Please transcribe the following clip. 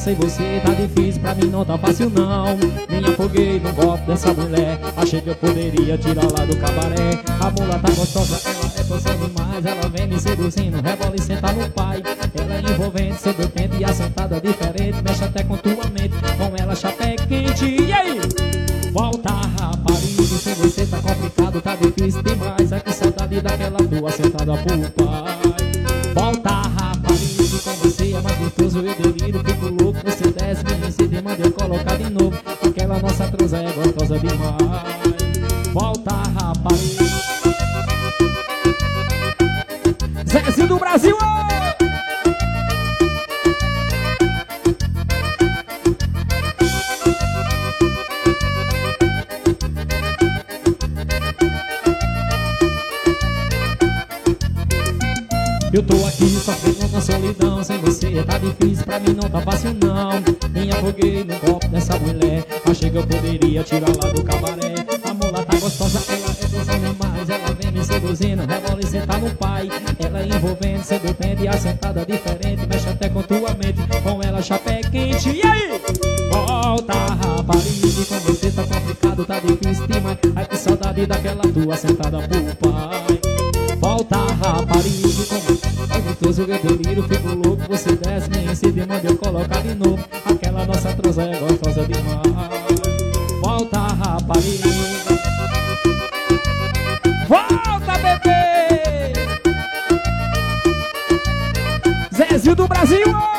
sem você tá difícil, pra mim não tá fácil não. Me afoguei no golpe dessa mulher, achei que eu poderia tirar lá do cabaré. A mula tá gostosa, ela é poção demais. Ela vem me seduzindo, rebola e senta no pai. Ela é envolvente, sedutente e assentada diferente. Mexe até com tua mente, com ela chapé quente. E aí? Volta, rapariga, sem você tá complicado, tá difícil demais. Ai, que saudade daquela tua sentada pro pai. Volta, rapariga, com você é mais gostoso, eu deliro, fico louco. Você desce, me ensina e manda eu colocar de novo. Aquela nossa transa é gostosa demais. Volta, rapariga. Zezinho do Brasil! Eu tô aqui sofrendo na solidão, sem você tá difícil, pra mim não tá fácil não. Me afoguei no golpe dessa mulher, achei que eu poderia tirar lá do cabaré. A mula tá gostosa, ela é tesão demais. Ela vem me seduzindo, rebola e senta no pai. Ela é envolvente, sedutente e assentada diferente. Mexe até com tua mente, com ela chapé quente. E aí? Volta, rapariga, com você tá complicado, tá difícil demais. Ai, que saudade daquela tua sentada pro pai. Volta, rapariga, com é gostoso, eu deliro, fico louco. Você desce, me ensina e manda eu colocar de novo. Aquela nossa transa é gostosa demais. Volta, rapariga. Volta, bebê! Zezinho do Brasil!